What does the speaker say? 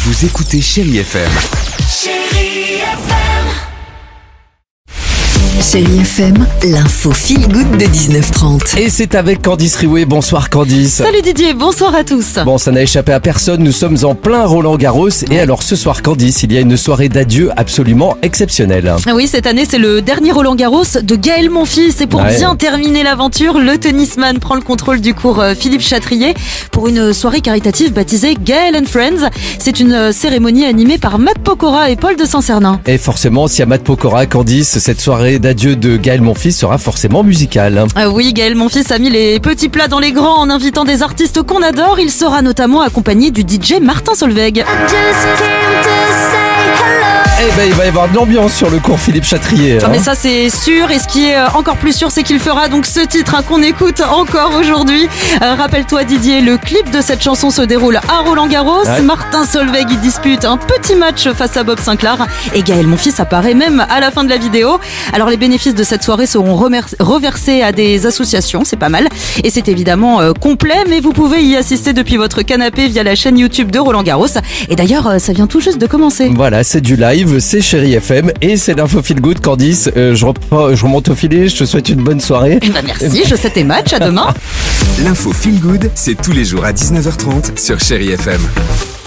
Vous écoutez Chérie FM. Chérie FM. Chérie FM, l'info feel good de 19h30. Et c'est avec Candice Riouet. Bonsoir Candice. Salut Didier, bonsoir à tous. Bon, ça n'a échappé à personne, nous sommes en plein Roland-Garros. Et alors ce soir Candice, il y a une soirée d'adieu absolument exceptionnelle. Oui, cette année c'est le dernier Roland-Garros de Gaël Monfils. Et pour bien terminer l'aventure, le tennisman prend le contrôle du cours Philippe Chatrier pour une soirée caritative baptisée Gaël and Friends. C'est une cérémonie animée par Matt Pokora et Paul de Saint-Cernin. Et forcément, s'il y a Matt Pokora, Candice, cette soirée d'adieu de Gaël Monfils sera forcément musicale. Oui, Gaël Monfils a mis les petits plats dans les grands en invitant des artistes qu'on adore. Il sera notamment accompagné du DJ Martin Solveig. Eh ben, il va y avoir de l'ambiance sur le cours Philippe Chatrier. Mais ça c'est sûr, et ce qui est encore plus sûr, c'est qu'il fera donc ce titre qu'on écoute encore aujourd'hui. Rappelle-toi Didier, le clip de cette chanson se déroule à Roland-Garros. Martin Solveig y dispute un petit match face à Bob Sinclair et Gaël Monfils apparaît même à la fin de la vidéo. Alors les bénéfices de cette soirée seront reversés à des associations, c'est pas mal. Et c'est évidemment complet, mais vous pouvez y assister depuis votre canapé via la chaîne YouTube de Roland-Garros. Et d'ailleurs, ça vient tout juste de commencer. Voilà, c'est du live, c'est Chérie FM et c'est l'info feel good. Candice, je remonte au filet, je te souhaite une bonne soirée. Merci, je sais tes matchs, à demain. L'info feel good, c'est tous les jours à 19h30 sur Chérie FM.